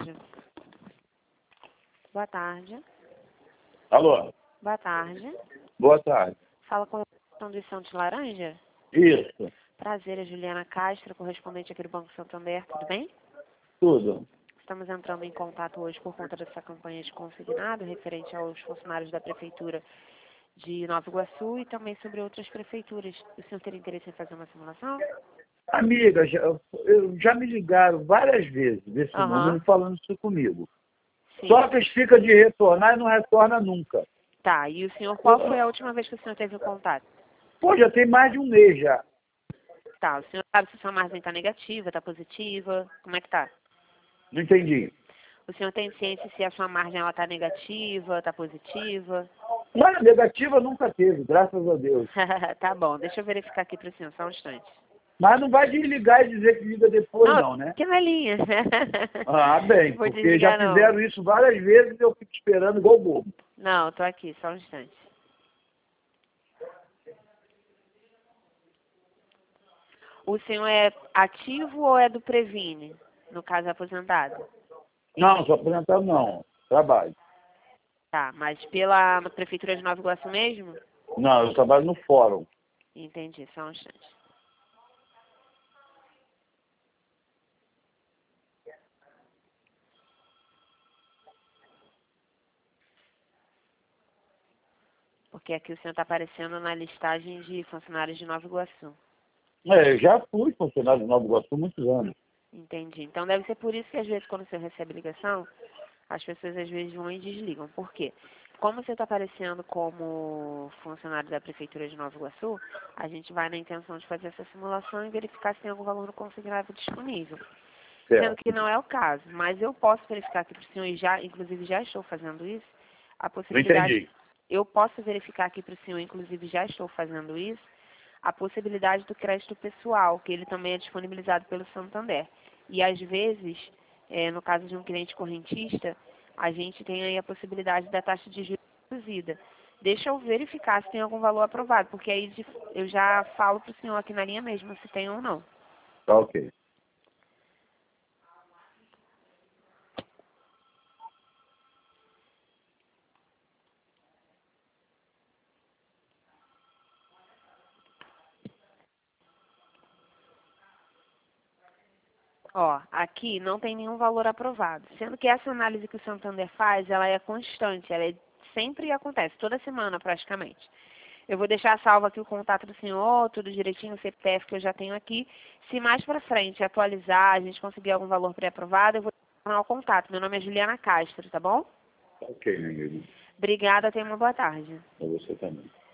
tarde. Boa tarde. Alô? Boa tarde. Boa tarde. Fala com a Condução de Laranja? Isso, Prazer, é Juliana Castro, correspondente aqui do Banco Santander, tudo bem? tudo. Estamos entrando em contato hoje por conta dessa campanha de consignado referente aos funcionários da Prefeitura de Nova Iguaçu e também sobre outras prefeituras. O senhor teria interesse em fazer uma simulação? Amiga, já me ligaram várias vezes desse número falando isso comigo. Sim. Só que eles ficam de retornar e não retorna nunca. Tá, e o senhor, qual foi a última vez que o senhor teve o contato? Pô, já tem mais de um mês já. Tá, o senhor sabe se sua margem está negativa, está positiva? Como é que tá? Não entendi. O senhor tem ciência se a sua margem está negativa, está positiva? Olha, negativa nunca teve, graças a Deus. Tá bom, deixa eu verificar aqui para o senhor, só um instante. Mas não vai desligar e dizer que liga depois não, né? Que na linha. Ah, bem, Vou porque desligar, já fizeram isso várias vezes e eu fico esperando igual bobo. Não, tô aqui, só um instante. O senhor é ativo ou é do Previne, no caso aposentado? Não, sou aposentado não, trabalho. Tá, mas pela Prefeitura de Nova Iguaçu mesmo? Não, eu trabalho no fórum. Entendi, só um instante. Porque aqui o senhor está aparecendo na listagem de funcionários de Nova Iguaçu. Eu já fui funcionário de Nova Iguaçu há muitos anos. Entendi. Então deve ser por isso que às vezes quando o senhor recebe ligação, as pessoas às vezes vão e desligam. Por quê? Como você está aparecendo como funcionário da Prefeitura de Nova Iguaçu, a gente vai na intenção de fazer essa simulação e verificar se tem algum valor no consignado disponível. Sendo Certo. que não é o caso, mas eu posso verificar aqui para o senhor, e já, inclusive já estou fazendo isso, a Não possibilidade... entendi. Eu posso verificar aqui para o senhor, inclusive já estou fazendo isso, a possibilidade do crédito pessoal, que ele também é disponibilizado pelo Santander. E às vezes, no caso de um cliente correntista, a gente tem aí a possibilidade da taxa de juros reduzida. Deixa eu verificar se tem algum valor aprovado, porque aí eu já falo para o senhor aqui na linha mesmo se tem ou não. Tá ok. Ó, aqui não tem nenhum valor aprovado, sendo que essa análise que o Santander faz, ela é constante, ela sempre acontece, toda semana praticamente. Eu vou deixar salvo aqui o contato do senhor, tudo direitinho, o CPF que eu já tenho aqui. Se mais pra frente atualizar, a gente conseguir algum valor pré-aprovado, eu vou dar o contato. Meu nome é Juliana Castro, tá bom? Tá ok, meu amigo. Obrigada, tenha uma boa tarde. Pra você também.